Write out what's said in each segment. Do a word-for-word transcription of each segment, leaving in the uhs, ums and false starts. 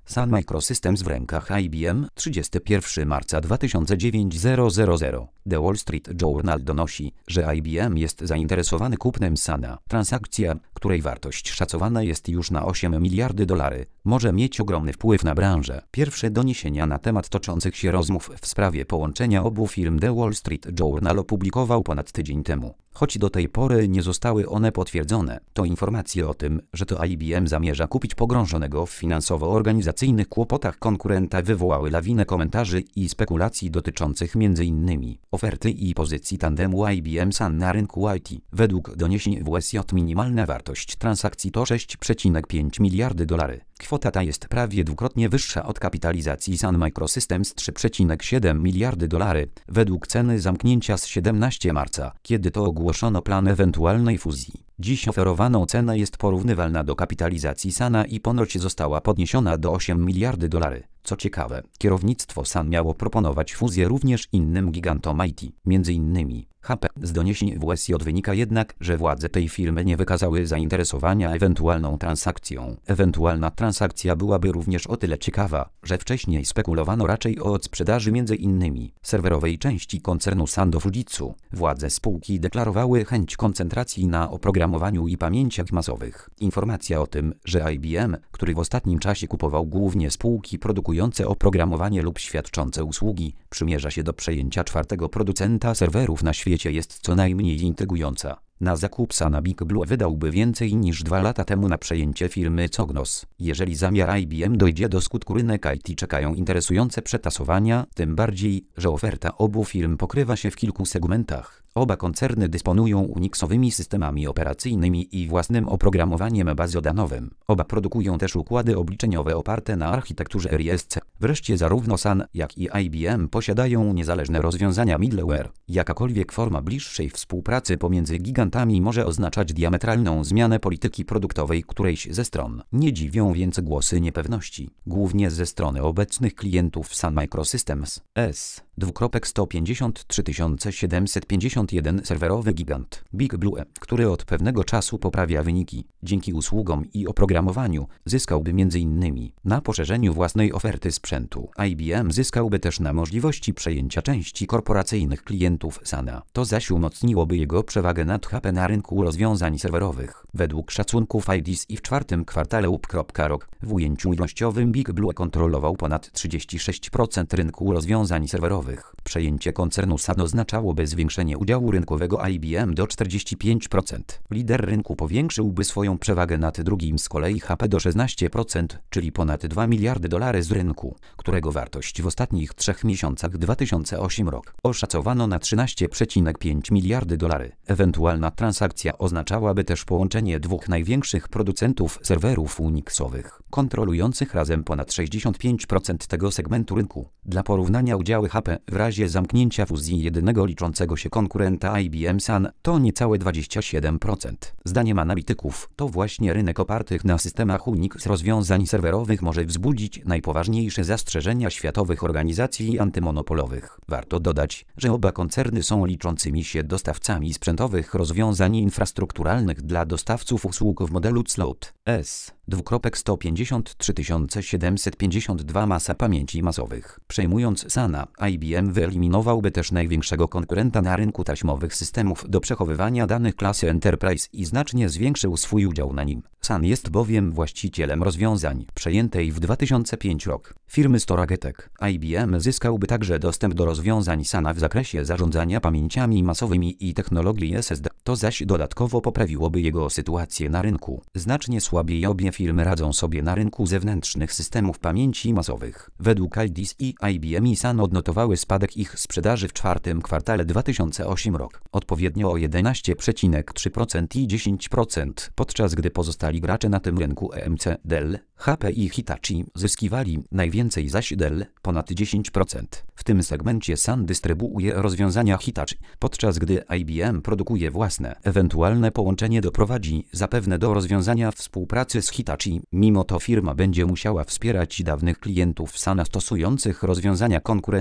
Sun Microsystems w rękach I B M. trzydziestego pierwszego marca dwa tysiące dziewiątego. The Wall Street Journal donosi, że I B M jest zainteresowany kupnem Suna. Transakcja, której wartość szacowana jest już na osiem miliardów dolarów, może mieć ogromny wpływ na branżę. Pierwsze doniesienia na temat toczących się rozmów w sprawie połączenia obu firm The Wall Street Journal opublikował ponad tydzień temu. Choć do tej pory nie zostały one potwierdzone, to informacje o tym, że to I B M zamierza kupić pogrążonego w finansowo-organizacyjnych kłopotach konkurenta wywołały lawinę komentarzy i spekulacji dotyczących między innymi oferty i pozycji tandemu I B M-Sun na rynku I T. Według doniesień W S J minimalna wartość transakcji to sześć przecinek pięć miliardów dolarów. Kwota ta jest prawie dwukrotnie wyższa od kapitalizacji Sun Microsystems trzy przecinek siedem miliardów dolarów według ceny zamknięcia z siedemnastego marca, kiedy to ogłoszono plan ewentualnej fuzji. Dziś oferowana cena jest porównywalna do kapitalizacji Suna i ponoć została podniesiona do osiem miliardów dolarów. Co ciekawe, kierownictwo Sun miało proponować fuzję również innym gigantom I T, między innymi H P. Z doniesień W S J wynika jednak, że władze tej firmy nie wykazały zainteresowania ewentualną transakcją. Ewentualna transakcja byłaby również o tyle ciekawa, że wcześniej spekulowano raczej o odsprzedaży między innymi serwerowej części koncernu Sun do Fujitsu. Władze spółki deklarowały chęć koncentracji na oprogramowaniu i pamięciach masowych. Informacja o tym, że I B M, który w ostatnim czasie kupował głównie spółki produkujące oprogramowanie lub świadczące usługi, przymierza się do przejęcia czwartego producenta serwerów na świecie, jest co najmniej intrygująca. Na zakup Suna Big Blue wydałby więcej niż dwa lata temu na przejęcie firmy Cognos. Jeżeli zamiar I B M dojdzie do skutku, rynek I T czekają interesujące przetasowania, tym bardziej, że oferta obu firm pokrywa się w kilku segmentach. Oba koncerny dysponują Unixowymi systemami operacyjnymi i własnym oprogramowaniem bazodanowym. Oba produkują też układy obliczeniowe oparte na architekturze R I S C. Wreszcie zarówno Sun, jak i I B M posiadają niezależne rozwiązania middleware. Jakakolwiek forma bliższej współpracy pomiędzy gigantami może oznaczać diametralną zmianę polityki produktowej którejś ze stron. Nie dziwią więc głosy niepewności, głównie ze strony obecnych klientów Sun Microsystems. S. sto pięćdziesiąt trzy tysiące siedemset pięćdziesiąt jeden serwerowy gigant Big Blue, który od pewnego czasu poprawia wyniki. Dzięki usługom i oprogramowaniu zyskałby między innymi na poszerzeniu własnej oferty sprzętu. I B M zyskałby też na możliwości przejęcia części korporacyjnych klientów Suna. To zaś umocniłoby jego przewagę nad H P na rynku rozwiązań serwerowych. Według szacunków I D S i w czwartym kwartale U P rok w ujęciu ilościowym Big Blue kontrolował ponad trzydzieści sześć procent rynku rozwiązań serwerowych. Przejęcie koncernu Sun oznaczałoby zwiększenie udziału rynkowego I B M do czterdziestu pięciu procent. Lider rynku powiększyłby swoją przewagę nad drugim z kolei H P do szesnastu procent, czyli ponad dwa miliardy dolarów z rynku, którego wartość w ostatnich trzech miesiącach dwa tysiące ósmego roku oszacowano na trzynaście przecinek pięć miliardów dolarów. Ewentualna transakcja oznaczałaby też połączenie dwóch największych producentów serwerów Unixowych, kontrolujących razem ponad sześćdziesiąt pięć procent tego segmentu rynku. Dla porównania udziały H P w razie zamknięcia fuzji jedynego liczącego się konkurenta I B M Sun to niecałe dwadzieścia siedem procent. Zdaniem analityków, to właśnie rynek opartych na systemach Unix rozwiązań serwerowych może wzbudzić najpoważniejsze zastrzeżenia światowych organizacji antymonopolowych. Warto dodać, że oba koncerny są liczącymi się dostawcami sprzętowych rozwiązań infrastrukturalnych dla dostawców usług w modelu cloud. S. sto pięćdziesiąt trzy tysiące siedemset pięćdziesiąt dwa masa pamięci masowych. Przejmując Suna, I B M wyeliminowałby też największego konkurenta na rynku taśmowych systemów do przechowywania danych klasy Enterprise i znacznie zwiększył swój udział na nim. Sun jest bowiem właścicielem rozwiązań przejętej w dwa tysiące piątym roku firmy Storagetek. I B M zyskałby także dostęp do rozwiązań Suna w zakresie zarządzania pamięciami masowymi i technologii S S D. To zaś dodatkowo poprawiłoby jego sytuację na rynku. Znacznie słabiej obie firmy radzą sobie na rynku zewnętrznych systemów pamięci masowych. Według I D S i I B M i Sun odnotowały spadek ich sprzedaży w czwartym kwartale dwa tysiące ósmego roku, odpowiednio o jedenaście przecinek trzy procent i dziesięć procent, podczas gdy pozostali gracze na tym rynku E M C, Dell, H P i Hitachi zyskiwali, najwięcej zaś Dell, ponad dziesięć procent. W tym segmencie Sun dystrybuuje rozwiązania Hitachi, podczas gdy I B M produkuje własne. Ewentualne połączenie doprowadzi zapewne do rozwiązania współpracy z Hitachi, mimo to firma będzie musiała wspierać dawnych klientów Suna stosujących rozwiązania konkurenta.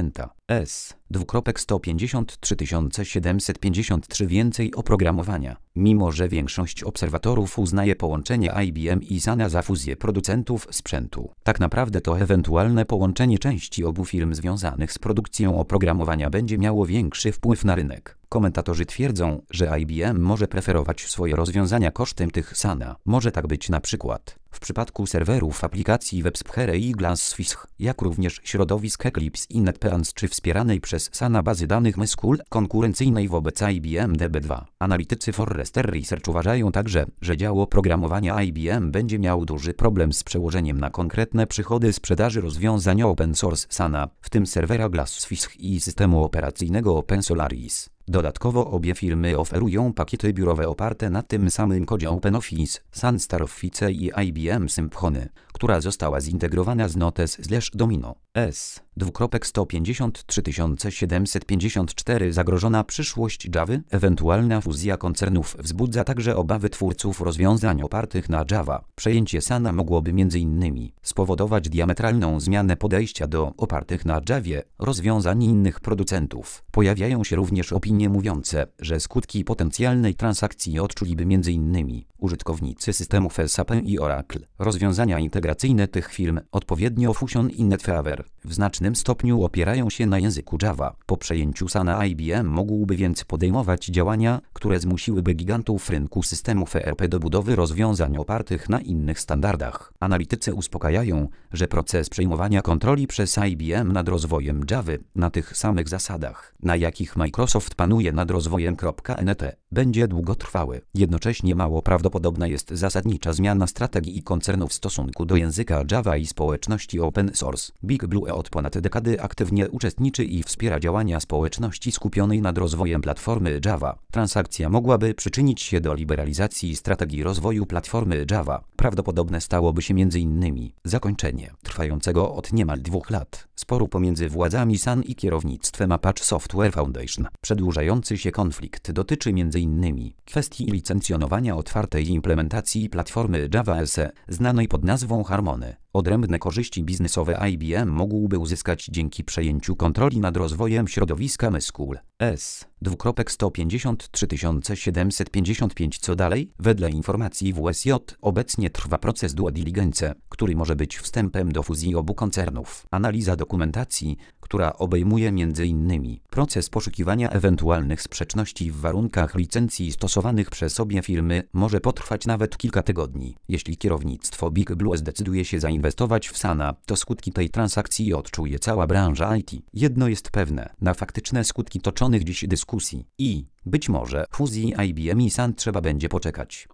S. sto pięćdziesiąt trzy tysiące siedemset pięćdziesiąt trzy Więcej oprogramowania. Mimo że większość obserwatorów uznaje połączenie I B M i Sana za fuzję producentów sprzętu, tak naprawdę to ewentualne połączenie części obu firm związanych z produkcją oprogramowania będzie miało większy wpływ na rynek. Komentatorzy twierdzą, że I B M może preferować swoje rozwiązania kosztem tych Sana. Może tak być na przykład w przypadku serwerów aplikacji WebSphere i Glassfish, jak również środowisk Eclipse i NetBeans czy wspieranej przez Sana bazy danych M S Q L konkurencyjnej wobec I B M D B dwa. Analitycy Forrester Research uważają także, że dział oprogramowania I B M będzie miał duży problem z przełożeniem na konkretne przychody sprzedaży rozwiązań open source Sana, w tym serwera Glassfish i systemu operacyjnego OpenSolaris. Dodatkowo obie firmy oferują pakiety biurowe oparte na tym samym kodzie OpenOffice, Sun Staroffice i I B M Symfony, która została zintegrowana z Notes/Domino. S. sto pięćdziesiąt trzy tysiące siedemset pięćdziesiąt cztery Zagrożona przyszłość Java. Ewentualna fuzja koncernów wzbudza także obawy twórców rozwiązań opartych na Java. Przejęcie Sana mogłoby m.in. spowodować diametralną zmianę podejścia do opartych na Javie rozwiązań innych producentów. Pojawiają się również opinie mówiące, że skutki potencjalnej transakcji odczuliby m.in. użytkownicy systemów S A P i Oracle. Rozwiązania integracyjne tych firm, odpowiednio Fusion i NetWeaver, w znacznym stopniu opierają się na języku Java. Po przejęciu Sana I B M mógłby więc podejmować działania, które zmusiłyby gigantów rynku systemów E R P do budowy rozwiązań opartych na innych standardach. Analitycy uspokajają, że proces przejmowania kontroli przez I B M nad rozwojem Java na tych samych zasadach, na jakich Microsoft panuje nad rozwojem .N T, będzie długotrwały. Jednocześnie mało prawdopodobna jest zasadnicza zmiana strategii koncernu w stosunku do języka Java i społeczności open source. Big Blue od ponad dekady aktywnie uczestniczy i wspiera działania społeczności skupionej nad rozwojem platformy Java. Transakcja mogłaby przyczynić się do liberalizacji strategii rozwoju platformy Java. Prawdopodobne stałoby się m.in. zakończenie trwającego od niemal dwóch lat sporu pomiędzy władzami Sun i kierownictwem Apache Software Foundation. Przedłużający się konflikt dotyczy m.in. kwestii licencjonowania otwartej implementacji platformy Java S E, znanej pod nazwą Harmony. Odrębne korzyści biznesowe I B M mógłby uzyskać dzięki przejęciu kontroli nad rozwojem środowiska M S Q L. S. sto pięćdziesiąt trzy tysiące siedemset pięćdziesiąt pięć Co dalej? Wedle informacji W S J obecnie trwa proces due diligence, który może być wstępem do fuzji obu koncernów. Analiza dokumentacji, która obejmuje m.in. proces poszukiwania ewentualnych sprzeczności w warunkach licencji stosowanych przez obie firmy, może potrwać nawet kilka tygodni. Jeśli kierownictwo Big Blue zdecyduje się zainwestować w Sana, to skutki tej transakcji odczuje cała branża I T. Jedno jest pewne, na faktyczne skutki toczonych dziś dyskusji i, być może, fuzji I B M i Sun trzeba będzie poczekać.